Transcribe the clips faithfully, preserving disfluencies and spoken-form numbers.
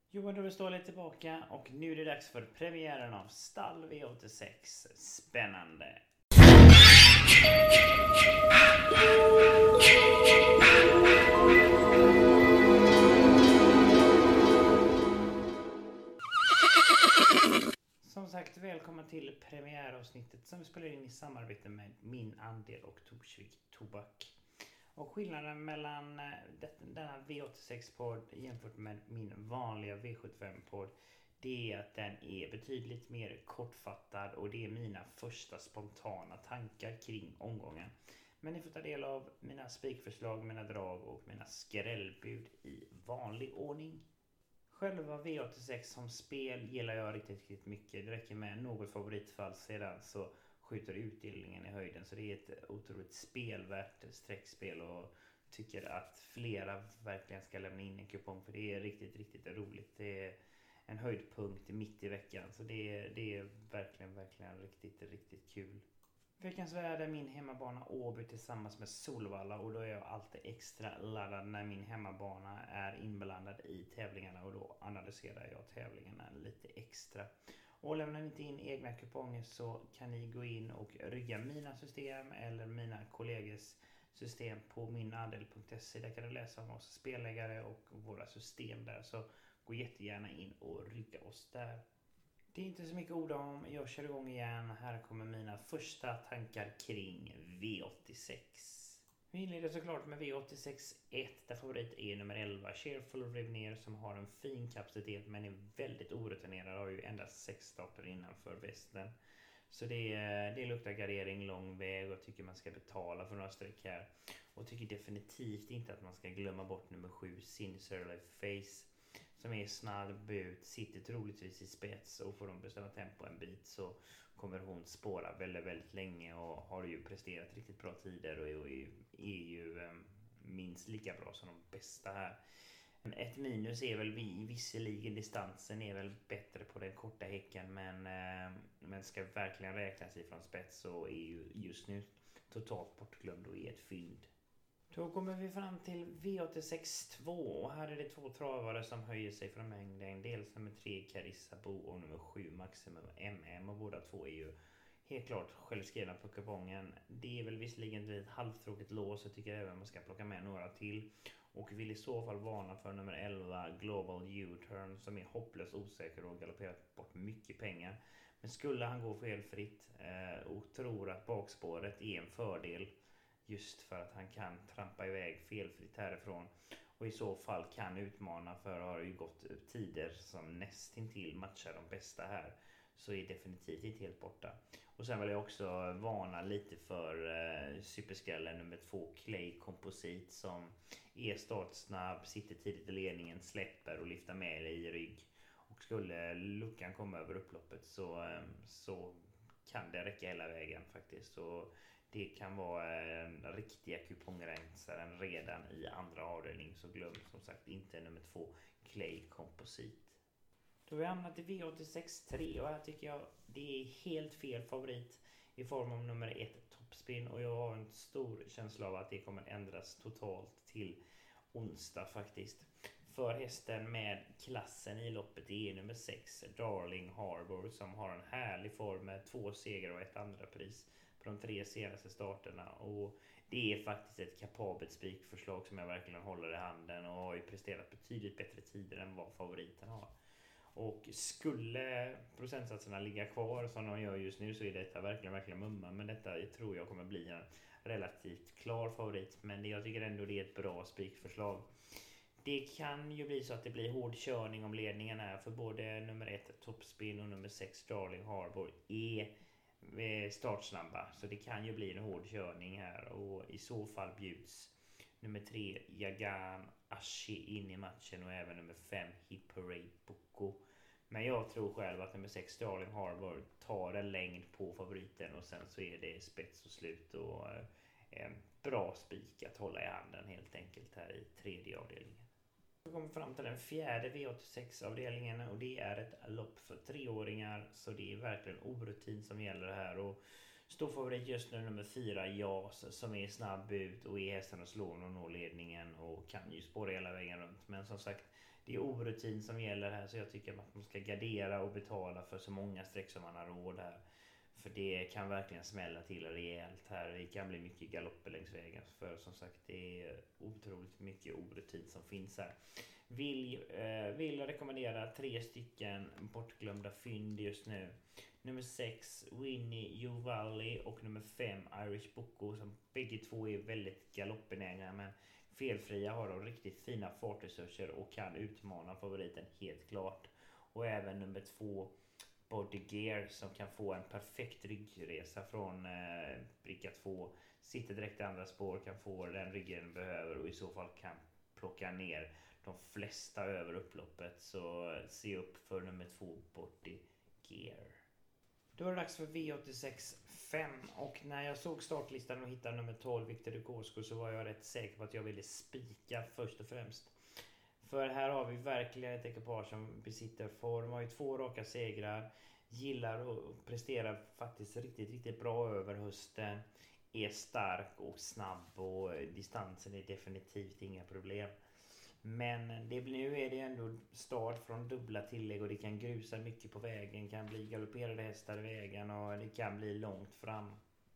Johan Rövestål är tillbaka och nu är det dags för premiären av Stall V åttiosex. Spännande! Som sagt, välkommen till premiäravsnittet som vi spelar in i samarbete med Min Andel och Torsvik Tobak. Och skillnaden mellan denna V åttiosex-podd jämfört med min vanliga V sjuttiofem-podd, det är att den är betydligt mer kortfattad och det är mina första spontana tankar kring omgången. Men ni får ta del av mina spikförslag, mina drag och mina skrällbud i vanlig ordning. Själva V åttiosex som spel gillar jag riktigt, riktigt mycket. Det räcker med något favoritfall sedan så skjuter utdelningen i höjden. Så det är ett otroligt spelvärt streckspel och tycker att flera verkligen ska lämna in en kupong. För det är riktigt, riktigt roligt. Det är en höjdpunkt mitt i veckan. Så det är, det är verkligen, verkligen riktigt, riktigt kul. Veckans värld är min hemmabana Åby tillsammans med Solvalla och då är jag alltid extra laddad när min hemmabana är inblandad i tävlingarna och då analyserar jag tävlingarna lite extra. Och lämnar ni inte in egna kuponger så kan ni gå in och rygga mina system eller mina kollegors system på minandel punkt se. Där kan du läsa om oss spelläggare och våra system där, så gå jättegärna in och rygga oss där. Det är inte så mycket ord om, jag kör igång igen. Här kommer mina första tankar kring V åttiosex. Vi inleder såklart med V åttiosex ett där favorit är nummer elva, Cheerful Reveneer, som har en fin kapacitet men är väldigt orutinerad, har ju endast sex starter innanför västen. Så det, det luktar gardering lång väg och tycker man ska betala för några streck här. Och tycker definitivt inte att man ska glömma bort nummer sju, Sincerely Face, som är snabb ut, sitter troligtvis i spets och får de bestämma tempo en bit så kommer hon spåra väldigt, väldigt länge och har ju presterat riktigt bra tider och är ju, är ju um, minst lika bra som de bästa här. Ett minus är väl vi, visserligen distansen är väl bättre på den korta häcken, men, uh, men ska verkligen räknas ifrån spets så är ju just nu totalt bortglömd och är ett fynd. Då kommer vi fram till V åttiosex två och här är det två travare som höjer sig från mängden. Dels nummer tre Carissa Bo och nummer sju Maximum M M, och båda två är ju helt klart självskrivna på kupongen. Det är väl visserligen ett halvtråkigt lås, så tycker jag även man ska plocka med några till. Och vill i så fall varna för nummer elva Global U-turn som är hopplöst osäker och galopperat bort mycket pengar. Men skulle han gå felfritt eh, och tror att bakspåret är en fördel, just för att han kan trampa iväg felfritt härifrån och i så fall kan utmana, för har ju gått tider som nästintill matchar de bästa här, så är definitivt inte helt borta. Och sen vill jag också varna lite för eh, superskrällen nummer två Clay Composite, som är startsnabb, sitter tidigt i ledningen, släpper och lyfter med i rygg. Och skulle luckan komma över upploppet så, eh, så kan det räcka hela vägen faktiskt. Så det kan vara en riktiga kupongrensaren redan i andra avdelning, så glöm som sagt inte nummer två Clay Composite. Då har vi hamnat i V åttiosex tre och här tycker jag det är helt fel favorit i form av nummer ett Topspin, och jag har en stor känsla av att det kommer ändras totalt till onsdag faktiskt. För hästen med klassen i loppet är nummer sex Darling Harbour, som har en härlig form med två segrar och ett andra pris på de tre senaste starterna, och det är faktiskt ett kapabelt spikförslag som jag verkligen håller i handen och har ju presterat betydligt bättre tider än vad favoriten har. Och skulle procentsatserna ligga kvar som de gör just nu så är detta verkligen, verkligen mumma, men detta tror jag kommer bli en relativt klar favorit, men jag tycker ändå det är ett bra spikförslag. Det kan ju bli så att det blir hård körning om ledningen är, för både nummer ett Topspin och nummer sex Darling Harbour är startsnabba, så det kan ju bli en hård körning här, och i så fall bjuds nummer tre Jagan Ashi in i matchen och även nummer fem Hip Parade Boko. Men jag tror själv att nummer sex Darling Harbour tar en längd på favoriten och sen så är det spets och slut och en bra spik att hålla i handen helt enkelt här i tredje avdelningen. Vi kommer fram till den fjärde V åttiosex-avdelningen och det är ett lopp för treåringar, så det är verkligen orutin som gäller här. Och stor favorit just nu nummer fyra Jas, som är snabb ut och är hästen och slår och når ledningen och kan ju spåra hela vägen runt. Men som sagt, det är orutin som gäller här, så jag tycker att man ska gardera och betala för så många streck som man har råd här. För det kan verkligen smälla till rejält här. Det kan bli mycket galopper längs vägen. För som sagt, det är otroligt mycket orutin som finns här. Vill, eh, vill rekommendera tre stycken bortglömda fynd just nu. Nummer sex, Winnie Juvali, och nummer fem, Irish Boko, som bägge två är väldigt galoppbenägna, men felfria har de riktigt fina fartresurser och kan utmana favoriten helt klart. Och även nummer två, Body Gear, som kan få en perfekt ryggresa från eh, bricka två. Sitter direkt i andra spår, kan få den ryggen den behöver och i så fall kan plocka ner de flesta över upploppet. Så se upp för nummer två, Body Gear. Då var det dags för V åttiosex fem, och när jag såg startlistan och hittade nummer tolv, Victor Ducosco, så var jag rätt säker på att jag ville spika först och främst. För här har vi verkligen ett ekipage som besitter form, har ju två raka segrar, gillar att prestera faktiskt riktigt, riktigt bra över hösten, är stark och snabb och distansen är definitivt inga problem. Men det, nu är det ändå start från dubbla tillägg och det kan grusa mycket på vägen, kan bli galopperade hästar i vägen och det kan bli långt fram.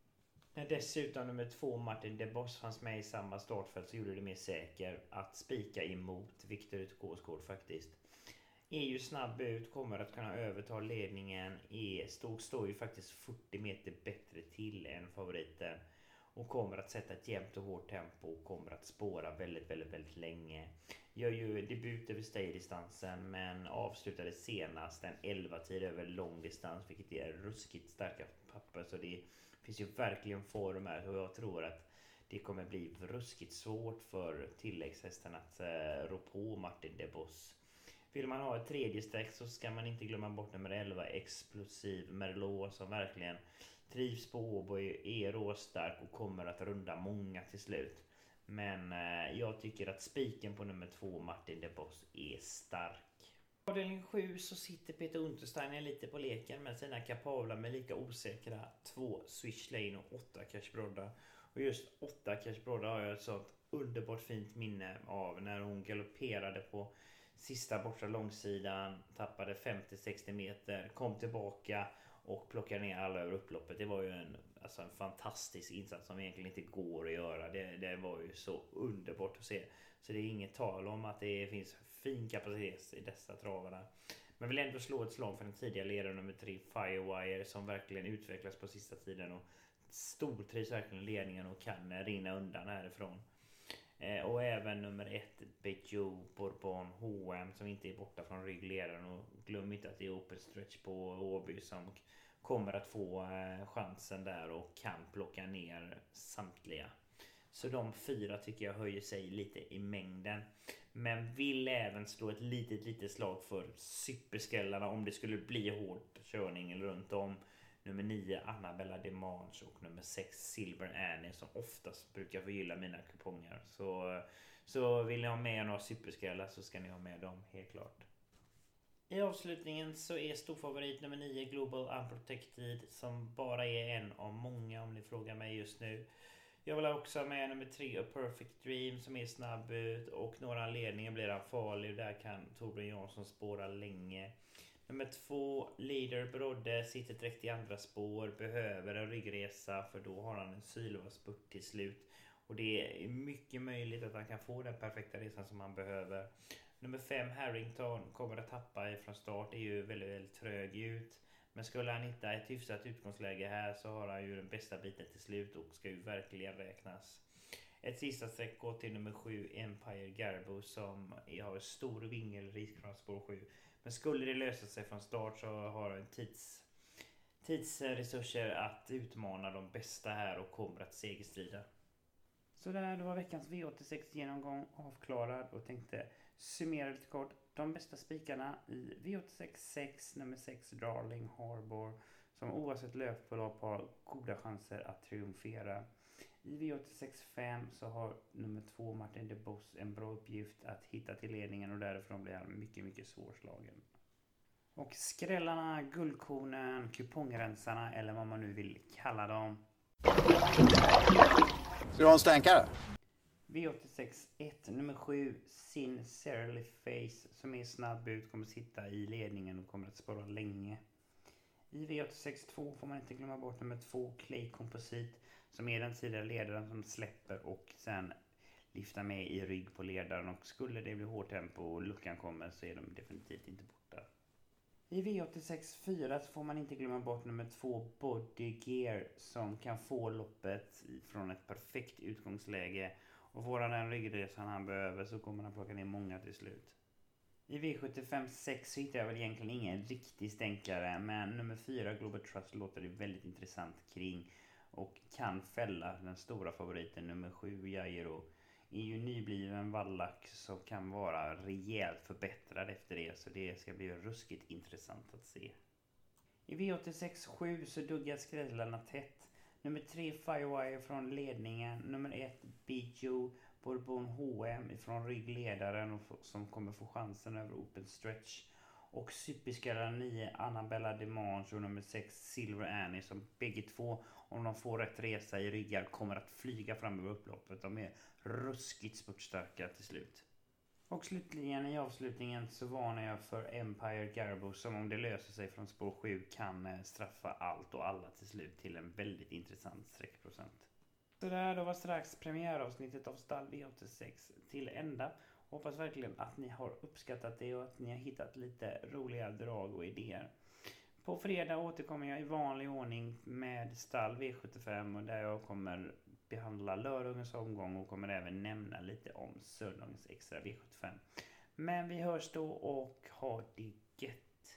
När dessutom nummer två, Martin DeBoss, fanns med i samma startfält, så gjorde det mer säker att spika emot Victor Ducosco faktiskt. Är ju snabb ut, kommer att kunna överta ledningen, är, stod, står ju faktiskt fyrtio meter bättre till än favoriten och kommer att sätta ett jämnt och hårt tempo och kommer att spåra väldigt, väldigt, väldigt länge. Gör ju debut över staydistansen, men avslutade senast en elva tid över lång distans, vilket är ruskigt starka papper, så det finns ju verkligen form här, och jag tror att det kommer bli ruskigt svårt för tilläggshästen att eh, rå på Martin DeBoss. Vill man ha ett tredje streck så ska man inte glömma bort nummer elva, Explosiv Merlot, som verkligen trivs på Åborg, är råstark och kommer att runda många till slut. Men eh, jag tycker att spiken på nummer två, Martin DeBoss, är stark. I avdelning sju så sitter Peter Untersteiner lite på leken med sina kapabla men lika osäkra två Swish Lane och åtta Cash Brodda. Och just åtta Cash Brodda har jag ett sånt underbart fint minne av när hon galopperade på sista bortre långsidan, tappade femtio till sextio meter, kom tillbaka och plockade ner alla över upploppet. Det var ju en, alltså en fantastisk insats som egentligen inte går att göra. Det, det var ju så underbart att se. Så det är inget tal om att det finns fin kapacitet i dessa travarna. Men vill ändå slå ett slag för den tidiga ledaren nummer tre, Firewire, som verkligen utvecklas på sista tiden och stortrivs verkligen ledningen och kan rinna undan härifrån. Eh, och även nummer ett, Bejo Bourbon H M, som inte är borta från ryggledaren, och glöm inte att det är open stretch på Åby som kommer att få eh, chansen där och kan plocka ner samtliga. Så de fyra tycker jag höjer sig lite i mängden. Men vill även slå ett litet litet slag för superskrällarna om det skulle bli hård körning runt om. Nummer nio, Annabella Demange, och nummer sex, Silver Annie, som oftast brukar förgylla mina kuponger. Så, så vill ni ha med några superskrällar så ska ni ha med dem, helt klart. I avslutningen så är storfavorit nummer nio, Global Unprotected, som bara är en av många om ni frågar mig just nu. Jag vill också ha med nummer tre, A Perfect Dream, som är snabb ut, och några anledningar blir han farlig. Där kan Torbjörn Jansson spåra länge. Nummer två, Leader Brodde, sitter direkt i andra spår, behöver en ryggresa, för då har han en sylva spurt till slut. Och det är mycket möjligt att han kan få den perfekta resan som han behöver. Nummer fem, Harrington, kommer att tappa ifrån start, är ju väldigt, väldigt trög ut. Men skulle han hitta ett hyfsat utgångsläge här så har han ju den bästa biten till slut och ska ju verkligen räknas. Ett sista streck går till nummer sju, Empire Garbo, som har stor vingelrisk från spår sju. Men skulle det lösa sig från start så har han tids, tidsresurser att utmana de bästa här och kommer att segerstrida. Så där, det var veckans V åttiosex genomgång avklarad, och tänkte summera lite kort. De bästa spikarna i V åttiosex sex, nummer sex, Darling Harbour, som oavsett löpförlopp har goda chanser att triumfera. I V åttiosex fem så har nummer två, Martin DeBoss, en bra uppgift att hitta till ledningen, och därifrån blir han mycket, mycket svårslagen. Och skrällarna, guldkornen, kupongrensarna, eller vad man nu vill kalla dem. Ska du ha en stänkare? V åttiosex ett, nummer sju, Sin Cerely Face, som är snabb ut, kommer sitta i ledningen och kommer att spara länge. I V åttiosex två får man inte glömma bort nummer två, Clay Composite, som är den tidigare ledaren som släpper och sen lyfta med i rygg på ledaren, och skulle det bli hårt tempo och luckan kommer så är de definitivt inte borta. I V åttiosex fyra så får man inte glömma bort nummer två, Body Gear, som kan få loppet från ett perfekt utgångsläge, och får han den ryggresan han behöver så kommer han plocka ner många till slut. I V sjuttiofem sex så hittar jag väl egentligen ingen riktig stänkare, men nummer fyra, Global Trust, låter det väldigt intressant kring och kan fälla den stora favoriten nummer sju, Jairo. Är ju nybliven vallack som kan vara rejält förbättrad efter det, så det ska bli ruskigt intressant att se. I V åttiosex sju så duggar skrällarna tätt. Nummer tre, Firewire från ledningen, nummer ett, Bijou Bourbon H M från ryggledaren som kommer få chansen över open stretch, och superskallar nio, Annabella Demange, och nummer sex, Silver Annie, som bägge två, om de får rätt resa i ryggar, kommer att flyga fram över upploppet. De är ruskigt spurtstarka till slut. Och slutligen i avslutningen så varnar jag för Empire Garbo, som om det löser sig från spår sju kan straffa allt och alla till slut till en väldigt intressant sträckprocent. Så där, då var strax premiäravsnittet av Stall V åttiosex till ända. Hoppas verkligen att ni har uppskattat det och att ni har hittat lite roliga drag och idéer. På fredag återkommer jag i vanlig ordning med Stall V sjuttiofem, och där jag kommer behandla lördagens omgång och kommer även nämna lite om söndagens extra V sjuttiofem. Men vi hörs då och ha det gött!